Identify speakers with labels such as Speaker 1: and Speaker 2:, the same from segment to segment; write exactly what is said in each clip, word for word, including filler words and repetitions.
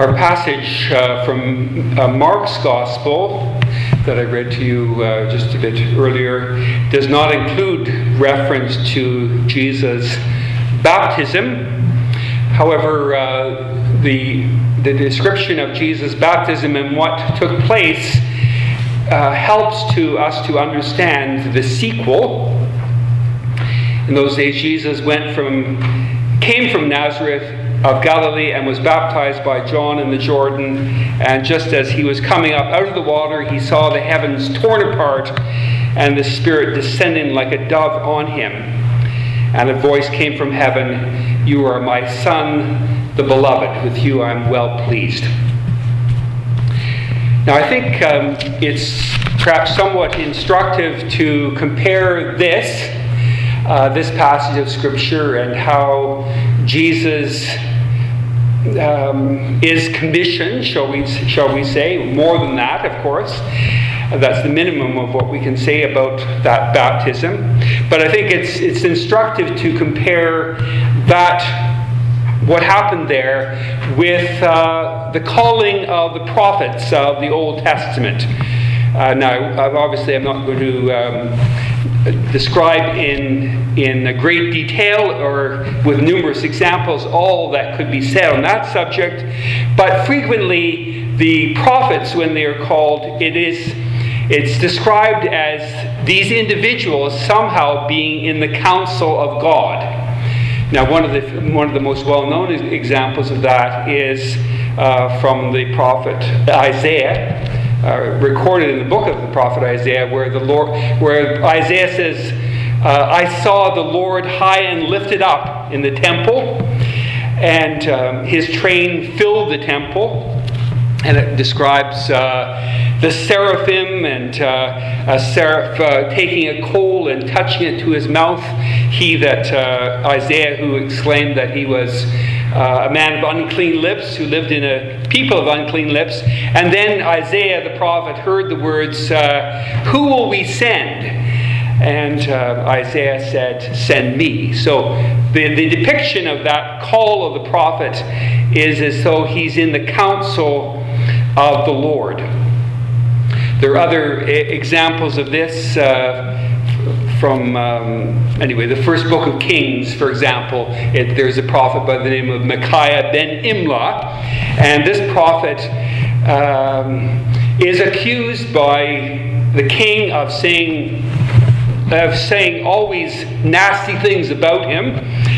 Speaker 1: Our passage uh, from uh, Mark's Gospel that I read to you uh, just a bit earlier does not include reference to Jesus' baptism. However, uh, the, the description of Jesus' baptism and what took place uh, helps to us to understand the sequel. In those days, Jesus went from, came from Nazareth of Galilee and was baptized by John in the Jordan. And just as he was coming up out of the water, he saw the heavens torn apart and the Spirit descending like a dove on him. And a voice came from heaven, "You are my Son, the Beloved. With you I am well pleased." Now I think um, it's perhaps somewhat instructive to compare this, uh, this passage of Scripture and how Jesus um, is commissioned, shall we, shall we say, more than that, of course. That's the minimum of what we can say about that baptism. But I think it's it's instructive to compare that, what happened there, with uh, the calling of the prophets of the Old Testament. Uh, now, obviously, I'm not going to um, describe in in great detail or with numerous examples all that could be said on that subject, but frequently the prophets, when they are called, it is it's described as these individuals somehow being in the counsel of God. Now, one of the one of the most well-known examples of that is uh, from the prophet Isaiah. Uh, recorded in the book of the prophet Isaiah, where the Lord, where Isaiah says, uh, "I saw the Lord high and lifted up in the temple, and um, His train filled the temple." And it describes uh, the seraphim and uh, a seraph uh, taking a coal and touching it to his mouth. He that uh, Isaiah, who exclaimed that he was Uh, a man of unclean lips, who lived in a people of unclean lips. And then Isaiah the prophet heard the words, uh, "Who will we send?" And uh, Isaiah said, "Send me." So the, the depiction of that call of the prophet is as though he's in the counsel of the Lord. There are other I- examples of this uh, from, um, anyway, the first book of Kings, for example. It, there's a prophet by the name of Micaiah ben Imlah, and this prophet um, is accused by the king of saying, of saying always nasty things about him.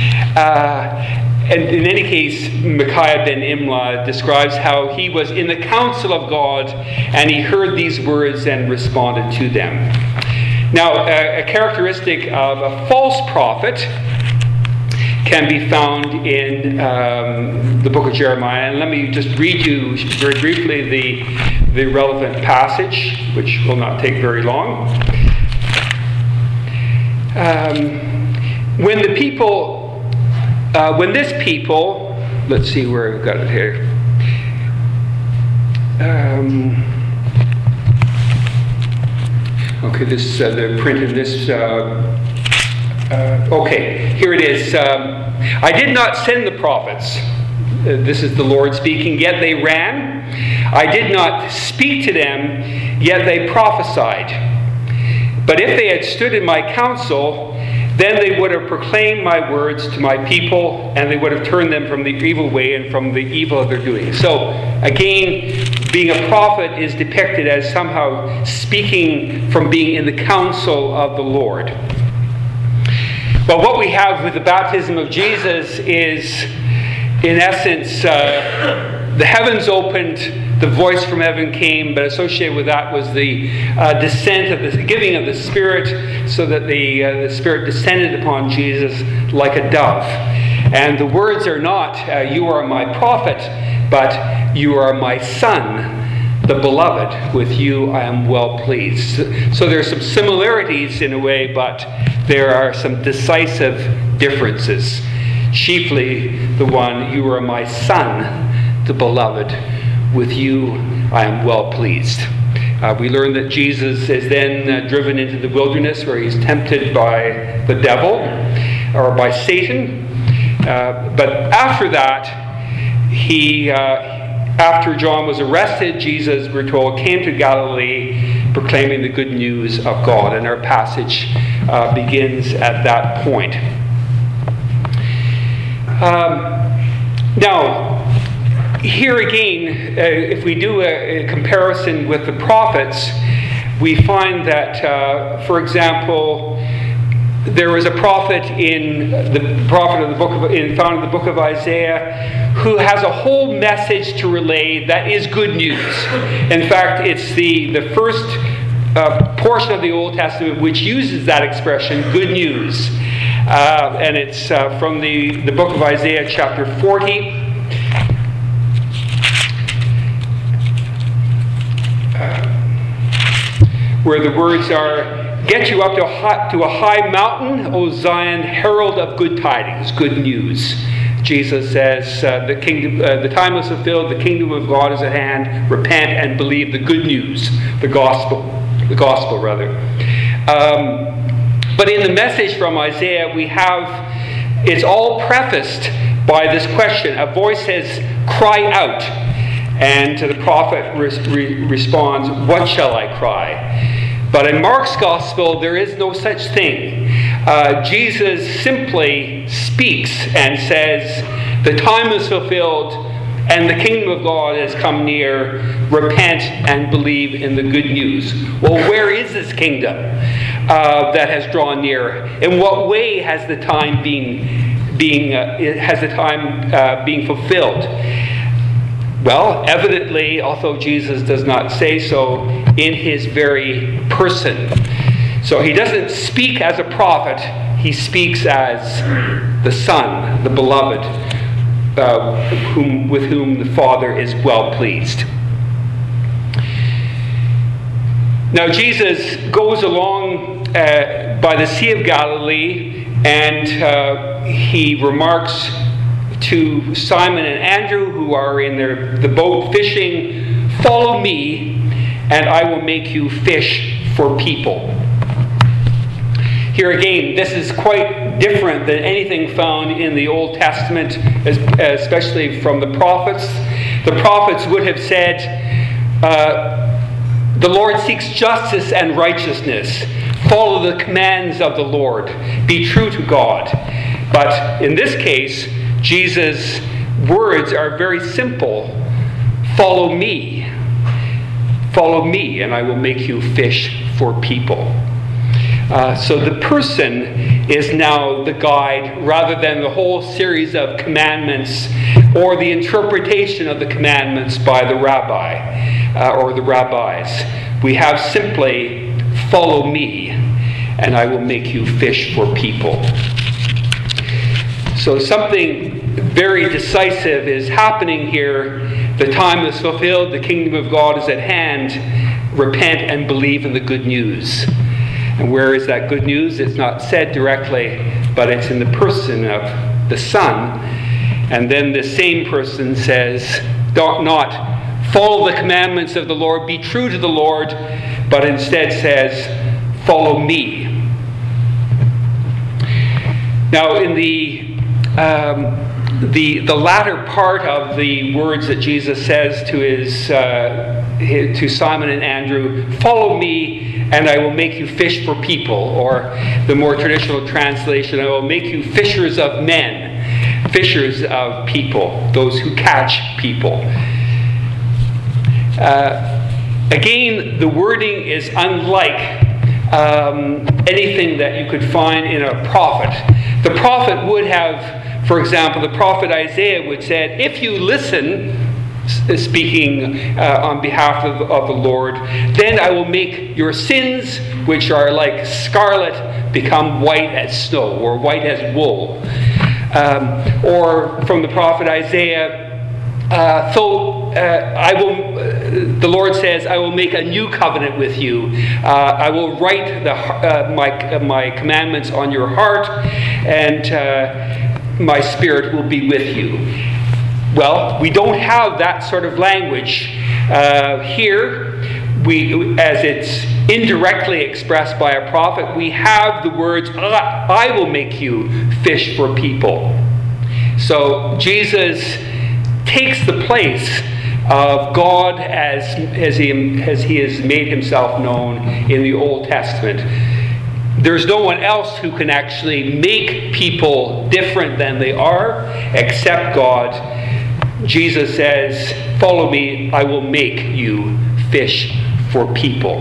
Speaker 1: Uh, and in any case, Micaiah ben Imlah describes how he was in the counsel of God, and he heard these words and responded to them. Now, a, a characteristic of a false prophet can be found in um, the book of Jeremiah. And let me just read you very briefly the, the relevant passage, which will not take very long. Um, when the people, uh, when this people, let's see where I've got it here. Um, Okay, this uh, the print in this. Uh, uh, okay, here it is. Um, "I did not send the prophets." Uh, this is the Lord speaking. "Yet they ran. I did not speak to them. Yet they prophesied. But if they had stood in my counsel, then they would have proclaimed my words to my people, and they would have turned them from the evil way and from the evil of their doing." So, again, being a prophet is depicted as somehow speaking from being in the counsel of the Lord. But what we have with the baptism of Jesus is, in essence, uh, the heavens opened, the voice from heaven came, but associated with that was the uh, descent of the giving of the Spirit, so that the uh, the Spirit descended upon Jesus like a dove. And the words are not, uh, "You are my prophet," but "You are my Son, the Beloved. With you I am well pleased." So there are some similarities in a way, but there are some decisive differences. Chiefly the one, "You are my Son, the Beloved. With you I am well pleased." Uh, we learn that Jesus is then uh, driven into the wilderness, where he's tempted by the devil, or by Satan. Uh, but after that, he uh, after John was arrested, Jesus, we're told, came to Galilee proclaiming the good news of God. And our passage uh, begins at that point. Um, now, here again, uh, if we do a, a comparison with the prophets, we find that, uh, for example, there was a prophet in the prophet of the book of, in, found in the book of Isaiah who has a whole message to relay that is good news. In fact, it's the, the first uh, portion of the Old Testament which uses that expression, good news. Uh, and it's uh, from the, the book of Isaiah chapter forty. Uh, where the words are, "Get you up to a, high, to a high mountain, O Zion, herald of good tidings," good news. Jesus says, uh, the kingdom, uh, the time is fulfilled, the kingdom of God is at hand, repent and believe the good news, the gospel, the gospel rather. Um, but in the message from Isaiah, we have, it's all prefaced by this question. A voice says, "Cry out." And the prophet re- re- responds, "What shall I cry?" But in Mark's gospel, there is no such thing. Uh, Jesus simply speaks and says, "The time is fulfilled and the kingdom of God has come near. Repent and believe in the good news." Well, where is this kingdom uh, that has drawn near? In what way has the time been being uh, has the time uh, being fulfilled? Well, evidently, although Jesus does not say so, in his very person. So he doesn't speak as a prophet, he speaks as the Son, the beloved, uh, whom, with whom the Father is well pleased. Now Jesus goes along uh, by the Sea of Galilee, and uh, he remarks to Simon and Andrew, who are in their, the boat fishing, "Follow me, and I will make you fish for people." Here again, this is quite different than anything found in the Old Testament, especially from the prophets. The prophets would have said, uh, "The Lord seeks justice and righteousness. Follow the commands of the Lord. Be true to God." But in this case, Jesus' words are very simple. "Follow me. Follow me, and I will make you fish for people." Uh, so the person is now the guide, rather than the whole series of commandments or the interpretation of the commandments by the rabbi uh, or the rabbis. We have simply, "Follow me, and I will make you fish for people." So something very decisive is happening here. The time is fulfilled. The kingdom of God is at hand. Repent and believe in the good news. And where is that good news? It's not said directly, but it's in the person of the Son. And then the same person says, don't not follow the commandments of the Lord, be true to the Lord, but instead says, "Follow me." Now, in the um, the the latter part of the words that Jesus says to his, uh, his to Simon and Andrew, "Follow me, and I will make you fish for people," or the more traditional translation, "I will make you fishers of men," fishers of people, those who catch people. Uh, again, the wording is unlike um, anything that you could find in a prophet. The prophet would have, for example, the prophet Isaiah would say, "If you listen," speaking uh, on behalf of, of the Lord, "then I will make your sins, which are like scarlet, become white as snow," or white as wool. Um, or from the prophet Isaiah, uh, "So uh, I will," uh, the Lord says, "I will make a new covenant with you. Uh, I will write the, uh, my uh, my commandments on your heart, and uh, my spirit will be with you." Well, we don't have that sort of language uh, here. We, as it's indirectly expressed by a prophet, we have the words, "I, I will make you fish for people." So Jesus takes the place of God as, as, he, as he has made himself known in the Old Testament. There's no one else who can actually make people different than they are except God. Jesus says, "Follow me, I will make you fish for people."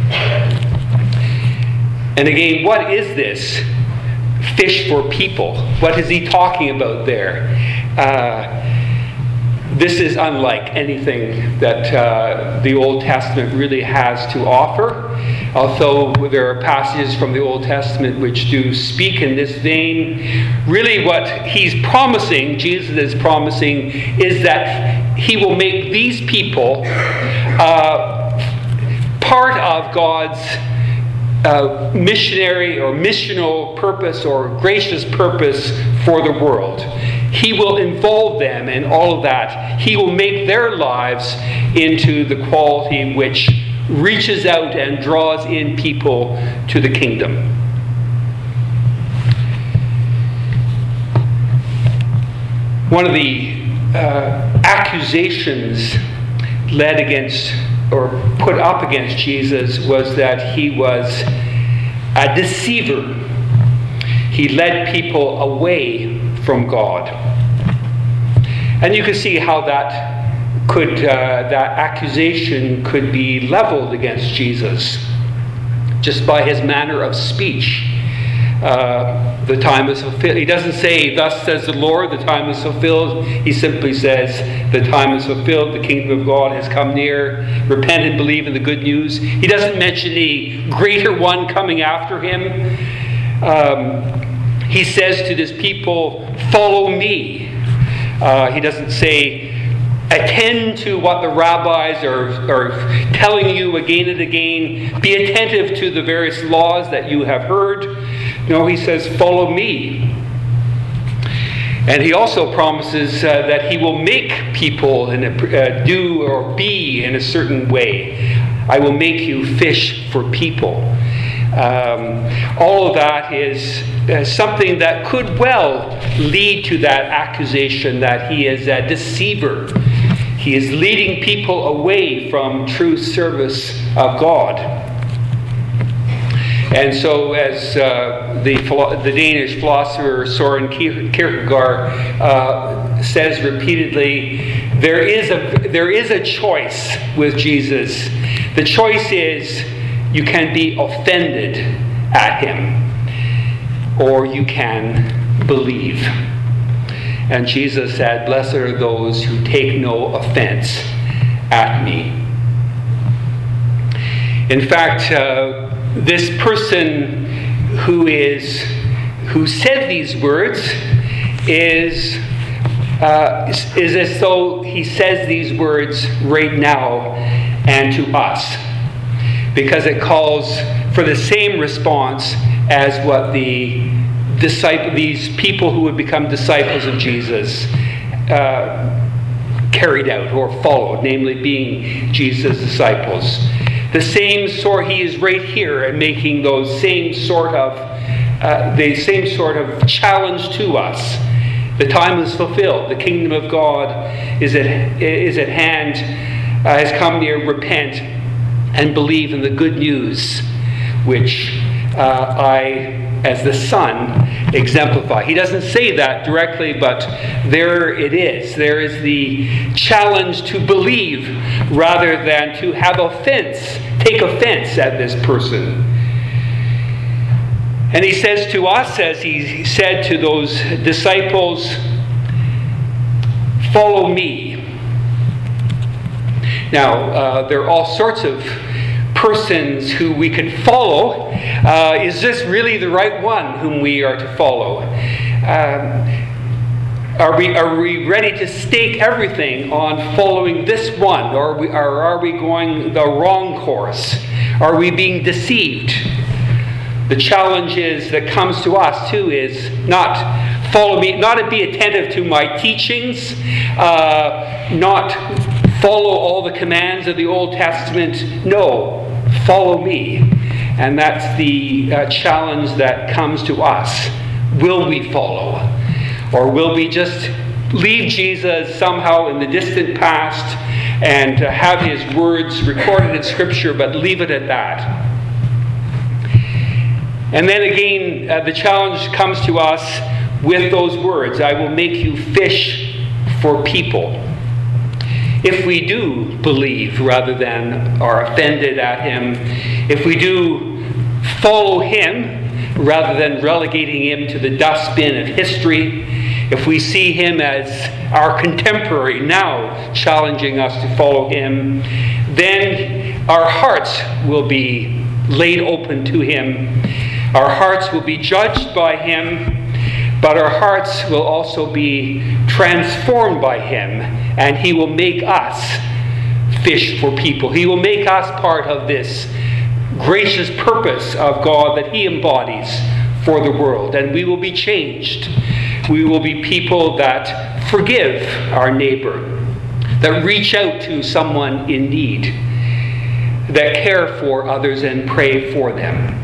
Speaker 1: And again, what is this fish for people? What is he talking about there? Uh, this is unlike anything that uh, the Old Testament really has to offer. Although there are passages from the Old Testament which do speak in this vein, really what he's promising, Jesus is promising, is that he will make these people uh, part of God's uh, missionary or missional purpose or gracious purpose for the world. He will involve them in all of that. He will make their lives into the quality which reaches out and draws in people to the kingdom. One of the uh, accusations led against or put up against Jesus was that he was a deceiver. He led people away from God. And you can see how that could uh, that accusation could be leveled against Jesus just by his manner of speech. Uh, the time is fulfilled. He doesn't say, "Thus says the Lord, the time is fulfilled." He simply says, "The time is fulfilled, the kingdom of God has come near. Repent and believe in the good news." He doesn't mention a greater one coming after him. Um, he says to this people, "Follow me." Uh, he doesn't say, "Attend to what the rabbis are, are telling you again and again. Be attentive to the various laws that you have heard." No, he says, "Follow me." And he also promises uh, that he will make people in a, uh, do or be in a certain way. "I will make you fish for people." Um, all of that is uh, something that could well lead to that accusation that he is a deceiver. He is leading people away from true service of God. And so, as uh, the, the Danish philosopher Søren Kierkegaard uh, says repeatedly, there is a there is a choice with Jesus. The choice is you can be offended at him, or you can believe. And Jesus said, "Blessed are those who take no offense at me." In fact, uh, this person who is who said these words is uh, is as though he says these words right now and to us, because it calls for the same response as what the disciple, these people who would become disciples of Jesus uh, carried out or followed, namely being Jesus' disciples. The same sort, he is right here and making those same sort of, uh, the same sort of challenge to us. The time is fulfilled. The kingdom of God is at, is at hand, uh, has come near. Repent and believe in the good news, which uh, I, as the Son, exemplify. He doesn't say that directly, but there it is. There is the challenge to believe rather than to have offense, take offense at this person. And he says to us, as he said to those disciples, "Follow me." Now, uh, there are all sorts of persons who we could follow. Uh, is this really the right one whom we are to follow? Um, are we are we ready to stake everything on following this one, or are we, or are we going the wrong course? Are we being deceived? The challenge is that comes to us too is not follow me, not to be attentive to my teachings, uh, not follow all the commands of the Old Testament. No, follow me. And that's the uh, challenge that comes to us. Will we follow? Or will we just leave Jesus somehow in the distant past and uh, have his words recorded in Scripture, but leave it at that. And then again, uh, the challenge comes to us with those words, I will make you fish for people. If we do believe rather than are offended at him, if we do follow him rather than relegating him to the dustbin of history, if we see him as our contemporary now challenging us to follow him, then our hearts will be laid open to him. Our hearts will be judged by him, but our hearts will also be transformed by him, and he will make us fish for people. He will make us part of this gracious purpose of God that he embodies for the world, and we will be changed. We will be people that forgive our neighbor, that reach out to someone in need, that care for others and pray for them.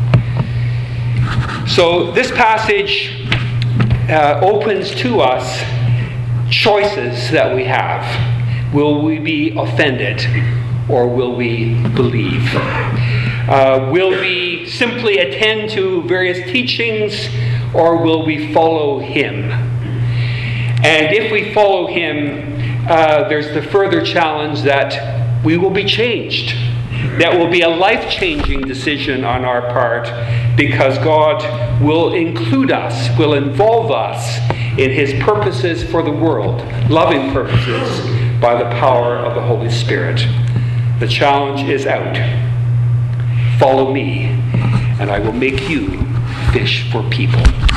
Speaker 1: So this passage uh, opens to us choices that we have. Will we be offended, or will we believe? Uh, will we simply attend to various teachings, or will we follow him? And if we follow him, uh, there's the further challenge that we will be changed. That will be a life-changing decision on our part, because God will include us, will involve us in his purposes for the world, loving purposes, by the power of the Holy Spirit. The challenge is out. Follow me, and I will make you fish for people.